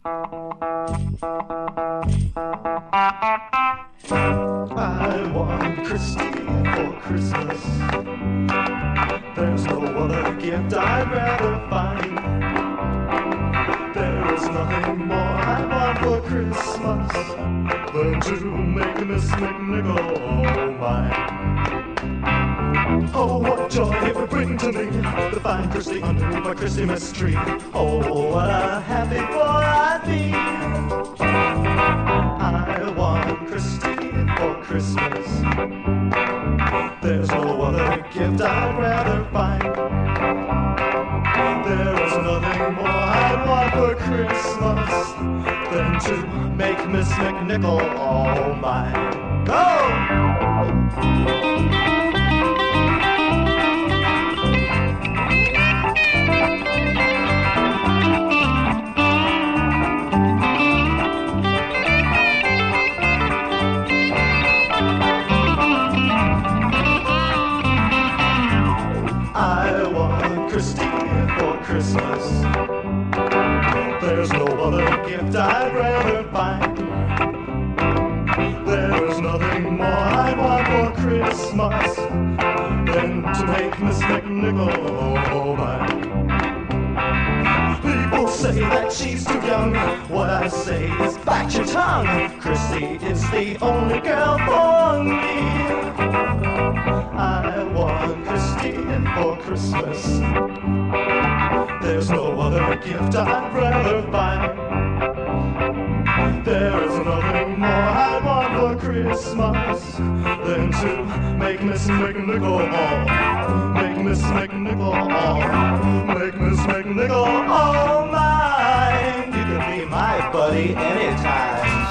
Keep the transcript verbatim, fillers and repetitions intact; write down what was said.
I want Christy for Christmas. There's no other gift I'd rather find. There is nothing more I want for Christmas than to make Miss McNichol mine. Oh, what joy it would bring to me to find Christy underneath my Christmas tree. Oh, what a happy boy I'd be. I want Christy for Christmas. There's no other gift I'd rather find. There is nothing more I want for Christmas than to make Miss McNichol all mine. Go! I want Christy for Christmas. There's no other gift I'd rather find. There is nothing more I want for Christmas than to make Miss McNichol mine. People say that she's too young. What I say is bite your tongue. Christy is the only girl for me. I want Christy for Christmas. There's no other gift I'd rather find. There is nothing more I want for Christmas than to make Miss McNichol all, make Miss McNichol all, make Miss McNichol all mine. You can be my buddy anytime.